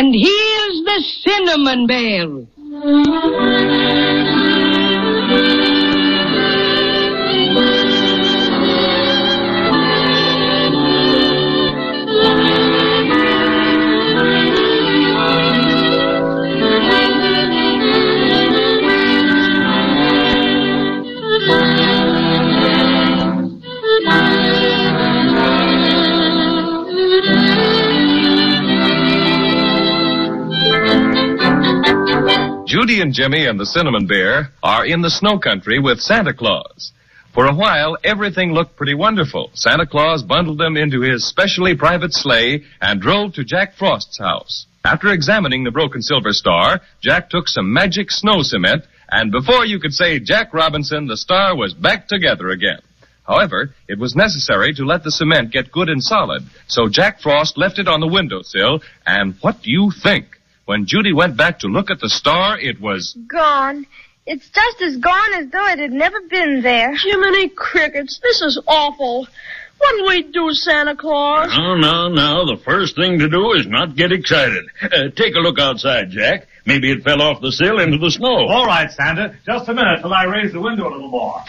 And here's the Cinnamon Bear. Judy and Jimmy and the Cinnamon Bear are in the snow country with Santa Claus. For a while, everything looked pretty wonderful. Santa Claus bundled them into his specially private sleigh and drove to Jack Frost's house. After examining the broken silver star, Jack took some magic snow cement, and before you could say Jack Robinson, the star was back together again. However, it was necessary to let the cement get good and solid, so Jack Frost left it on the windowsill, and what do you think? When Judy went back to look at the star, it was gone. It's just as gone as though it had never been there. Jiminy Crickets, this is awful. What'll we do, Santa Claus? No. The first thing to do is not get excited. Take a look outside, Jack. Maybe it fell off the sill into the snow. All right, Santa. Just a minute till I raise the window a little more.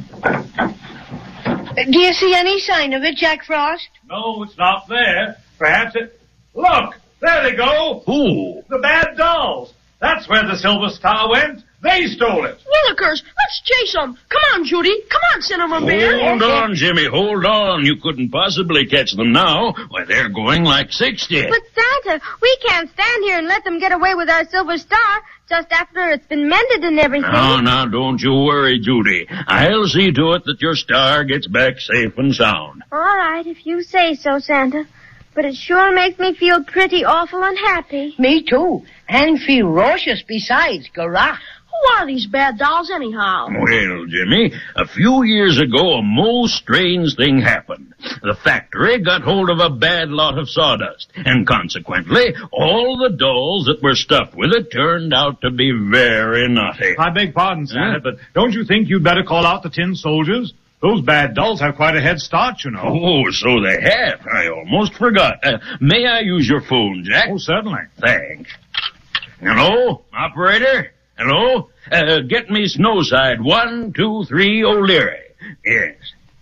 Do you see any sign of it, Jack Frost? No, it's not there. Perhaps it... Look! There they go! Who? The bad dolls. That's where the silver star went. They stole it. Willikers, let's chase them. Come on, Judy. Come on, Cinnamon Bear. Hold on, Jimmy. Hold on. You couldn't possibly catch them now. Why, they're going like 60. But, Santa, we can't stand here and let them get away with our silver star just after it's been mended and everything. Now, don't you worry, Judy. I'll see to it that your star gets back safe and sound. All right, if you say so, Santa. But it sure makes me feel pretty awful unhappy. Me too. And ferocious besides, Garah. Who are these bad dolls anyhow? Well, Jimmy, a few years ago a most strange thing happened. The factory got hold of a bad lot of sawdust, and consequently, all the dolls that were stuffed with it turned out to be very naughty. I beg pardon, Santa, but don't you think you'd better call out the tin soldiers? Those bad dolls have quite a head start, you know. Oh, so they have. I almost forgot. May I use your phone, Jack? Oh, certainly. Thanks. Hello, operator? Hello? Get me Snowside 123 O'Leary. Yes.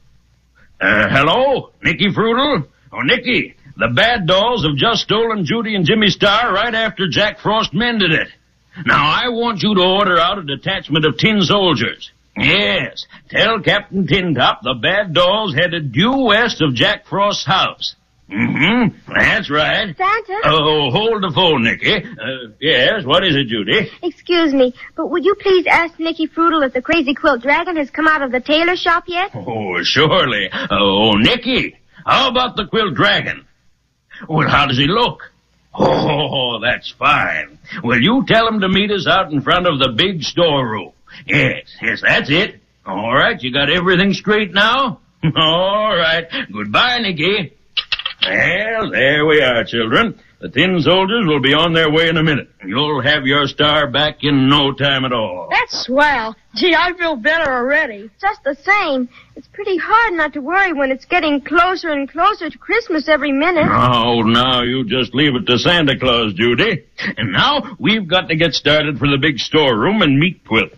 Hello? Nicky Frutal? Oh, Nicky, the bad dolls have just stolen Judy and Jimmy Star right after Jack Frost mended it. Now, I want you to order out a detachment of tin soldiers. Yes, tell Captain Tintop the bad dolls headed due west of Jack Frost's house. That's right. Santa? Oh, hold the phone, Nicky. Yes, what is it, Judy? Excuse me, but would you please ask Nicky Frutal if the Crazy Quilt Dragon has come out of the tailor shop yet? Oh, surely. Oh, Nicky, how about the Quilt Dragon? Well, how does he look? Oh, that's fine. Well, you tell him to meet us out in front of the big storeroom. Yes, that's it. All right, you got everything straight now? All right. Goodbye, Nicky. Well, there we are, children. The tin soldiers will be on their way in a minute. You'll have your star back in no time at all. That's swell. Gee, I feel better already. Just the same. It's pretty hard not to worry when it's getting closer and closer to Christmas every minute. Oh, now you just leave it to Santa Claus, Judy. And now we've got to get started for the big storeroom and meet Quilt.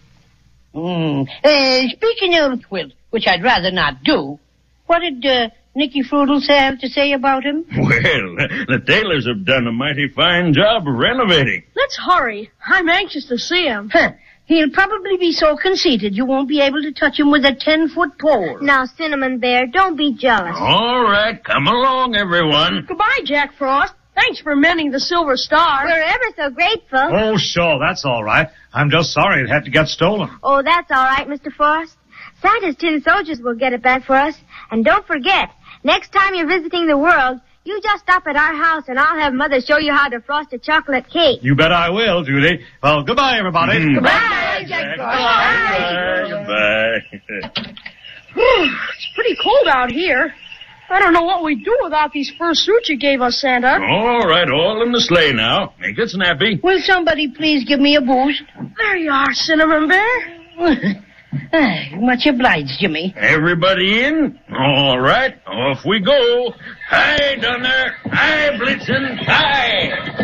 Speaking of Quilt, which I'd rather not do, what did Nicky Frudels have to say about him? Well, the tailors have done a mighty fine job of renovating. Let's hurry. I'm anxious to see him. He'll probably be so conceited you won't be able to touch him with a 10-foot pole. Now, Cinnamon Bear, don't be jealous. All right, come along, everyone. Goodbye, Jack Frost. Thanks for mending the silver star. We're ever so grateful. Oh, sure, that's all right. I'm just sorry it had to get stolen. Oh, that's all right, Mr. Frost. Santa's tin soldiers will get it back for us. And don't forget, next time you're visiting the world, you just stop at our house and I'll have Mother show you how to frost a chocolate cake. You bet I will, Judy. Well, goodbye, everybody. Goodbye, Jack Frost. Goodbye. It's pretty cold out here. I don't know what we'd do without these fur suits you gave us, Santa. All right, all in the sleigh now. Make it snappy. Will somebody please give me a boost? There you are, Cinnamon Bear. Much obliged, Jimmy. Everybody in? All right, off we go. Hi, Dunner. Hi, Blitzen. Hi.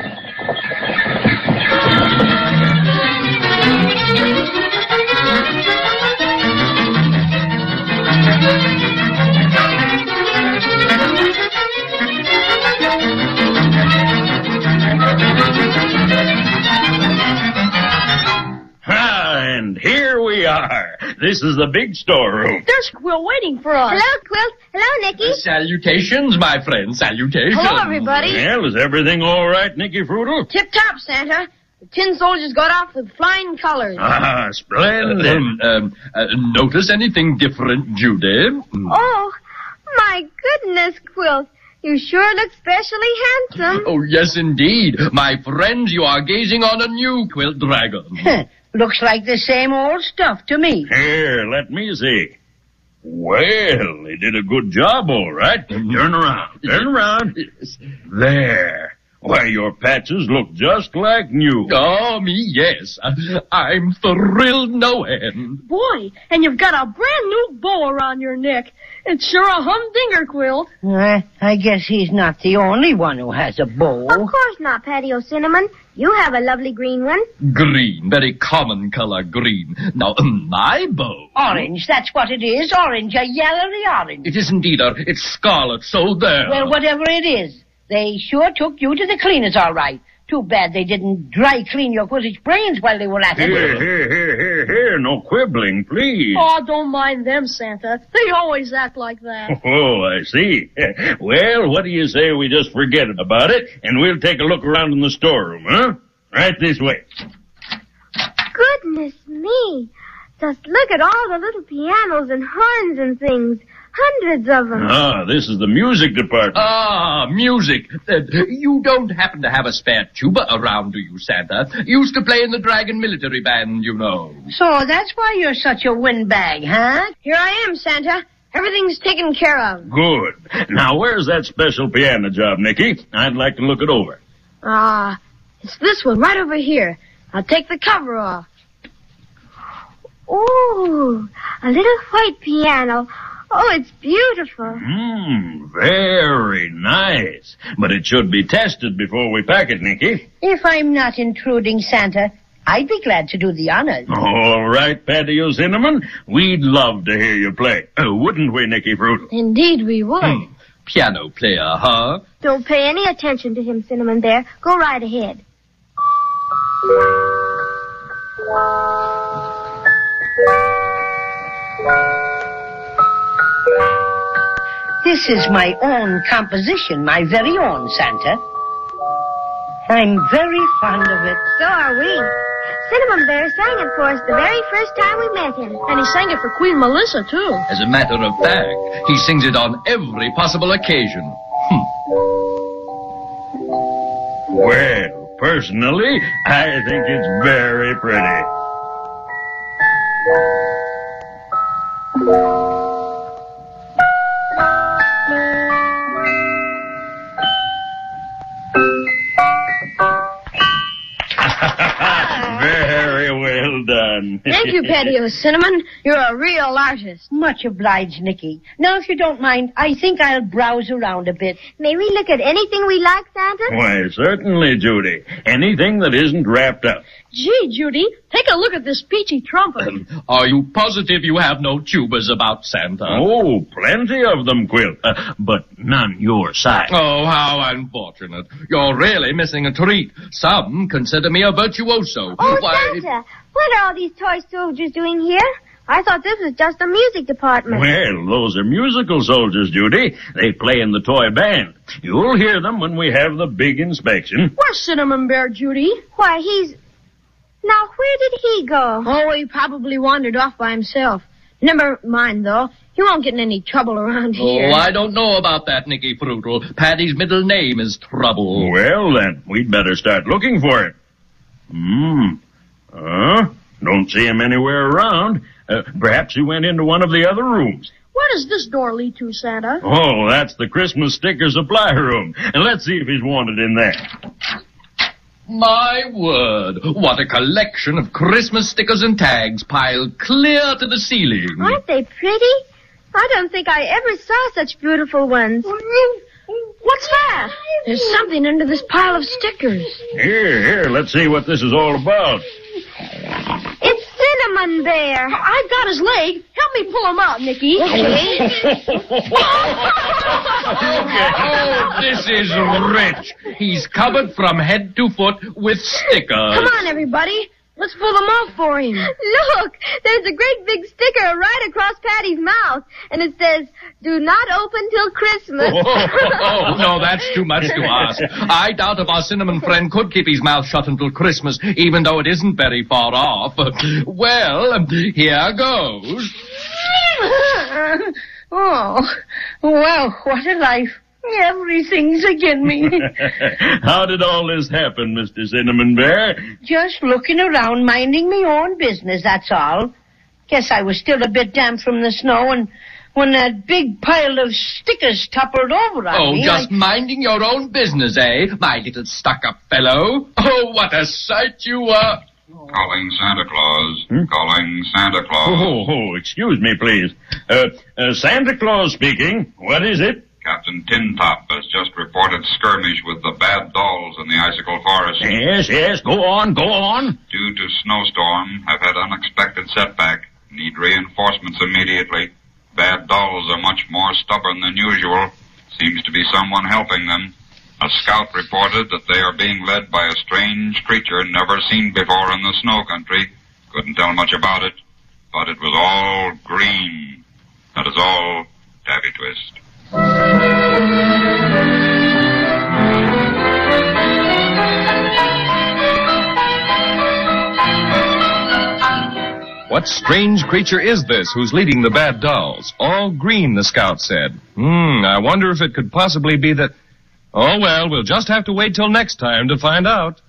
And here we are. This is the big storeroom. There's Quill waiting for us. Hello, Quilt. Hello, Nicky. Salutations, my friend, salutations. Hello, everybody. Well, is everything all right, Nicky Fruitle? Tip-top, Santa. The tin soldiers got off with flying colors. Ah, splendid. Notice anything different, Judy? Oh, my goodness, Quilt. You sure look specially handsome. Oh, yes, indeed. My friends, you are gazing on a new quilt dragon. Looks like the same old stuff to me. Here, let me see. Well, they did a good job, all right. Turn around. Turn around. There. Why, your patches look just like new. Oh, me, yes. I'm thrilled no end. Boy, and you've got a brand new bow around your neck. It's sure a humdinger, Quilt. I guess he's not the only one who has a bow. Of course not, Patty Cinnamon. You have a lovely green one. Green, very common color green. Now, my bow. Orange, that's what it is. Orange, a yellowy orange. It isn't either. It's scarlet, so there. Well, whatever it is, they sure took you to the cleaners, all right. Too bad they didn't dry clean your Quidditch brains while they were at it. Here. No quibbling, please. Oh, don't mind them, Santa. They always act like that. Oh, I see. Well, what do you say we just forget about it, and we'll take a look around in the storeroom, huh? Right this way. Goodness me. Just look at all the little pianos and horns and things. Hundreds of them. Ah, this is the music department. Ah, music. You don't happen to have a spare tuba around, do you, Santa? Used to play in the Dragon Military Band, you know. So that's why you're such a windbag, huh? Here I am, Santa. Everything's taken care of. Good. Now, where's that special piano job, Nicky? I'd like to look it over. It's this one right over here. I'll take the cover off. Ooh, a little white piano. Oh, it's beautiful. Very nice. But it should be tested before we pack it, Nicky. If I'm not intruding, Santa, I'd be glad to do the honors. All right, Patty Cinnamon. We'd love to hear you play. Wouldn't we, Nicky Fruit? Indeed we would. Piano player, huh? Don't pay any attention to him, Cinnamon Bear. Go right ahead. This is my own composition, my very own, Santa. I'm very fond of it. So are we. Cinnamon Bear sang it for us the very first time we met him. And he sang it for Queen Melissa, too. As a matter of fact, he sings it on every possible occasion. Well, personally, I think it's very pretty. Very well done. Thank you, Patty Cinnamon. You're a real artist. Much obliged, Nicky. Now, if you don't mind, I think I'll browse around a bit. May we look at anything we like, Santa? Why, certainly, Judy. Anything that isn't wrapped up. Gee, Judy, take a look at this peachy trumpet. Are you positive you have no tubas about, Santa? Oh, plenty of them, Quill. But none your size. Oh, how unfortunate. You're really missing a treat. Some consider me a virtuoso. Oh, Santa, what are all these toy soldiers doing here? I thought this was just the music department. Well, those are musical soldiers, Judy. They play in the toy band. You'll hear them when we have the big inspection. Where's Cinnamon Bear, Judy? Why, Now, where did he go? Oh, he probably wandered off by himself. Never mind, though. He won't get in any trouble around here. Oh, I don't know about that, Nicky Fruitle. Patty's middle name is Trouble. Well, then, we'd better start looking for it. Don't see him anywhere around. Perhaps he went into one of the other rooms. Where does this door lead to, Santa? Oh, that's the Christmas sticker supply room. And let's see if he's wanted in there. My word, what a collection of Christmas stickers and tags piled clear to the ceiling. Aren't they pretty? I don't think I ever saw such beautiful ones. What's that? There's something under this pile of stickers. Here, let's see what this is all about. It's Cinnamon Bear. I've got his leg. Help me pull him out, Nicky. Oh, this is rich. He's covered from head to foot with stickers. Come on, everybody. Let's pull them off for him. Look, there's a great big sticker right across Patty's mouth, and it says, "Do not open till Christmas." Oh, no, that's too much to ask. I doubt if our cinnamon friend could keep his mouth shut until Christmas, even though it isn't very far off. Well, here goes. Oh, well, what a life. Everything's again me. How did all this happen, Mr. Cinnamon Bear? Just looking around, minding me own business, that's all. Guess I was still a bit damp from the snow, and when that big pile of stickers toppled over on me... Oh, just minding your own business, eh? My little stuck-up fellow. Oh, what a sight you are. Calling Santa Claus. Calling Santa Claus. Oh, excuse me, please. Santa Claus speaking. What is it? Captain Tin Top has just reported skirmish with the bad dolls in the icicle forest. Yes, go on. Due to snowstorm, have had unexpected setback. Need reinforcements immediately. Bad dolls are much more stubborn than usual. Seems to be someone helping them. A scout reported that they are being led by a strange creature never seen before in the snow country. Couldn't tell much about it, but it was all green. That is all, Davy Twist. What strange creature is this who's leading the bad dolls? All green, the scout said. I wonder if it could possibly be that... Oh, well, we'll just have to wait till next time to find out.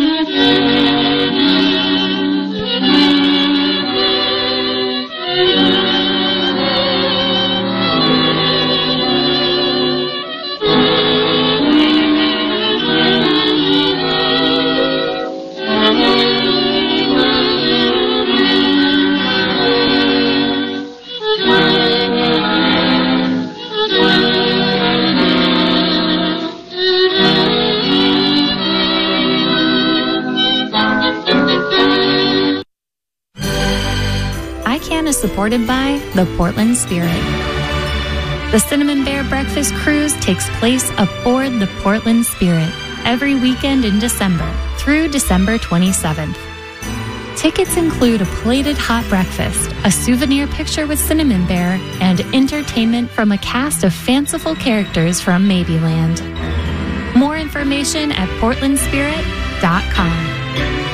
Is supported by the Portland Spirit. The Cinnamon Bear Breakfast Cruise takes place aboard the Portland Spirit every weekend in December through December 27th. Tickets include a plated hot breakfast, a souvenir picture with Cinnamon Bear, and entertainment from a cast of fanciful characters from Maybeland. More information at portlandspirit.com.